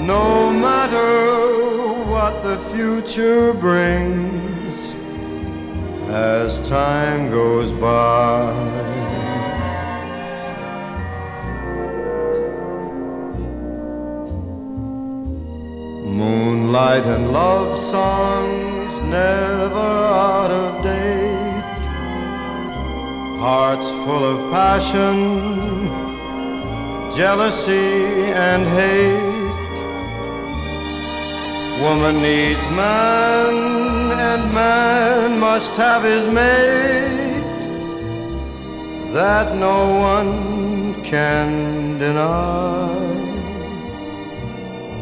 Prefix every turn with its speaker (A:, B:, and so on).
A: No matter what the future brings, as time goes by. Moonlight and love songs never out of date, hearts full of passion, jealousy and hate. Woman needs man and man must have his mate, that no one can deny.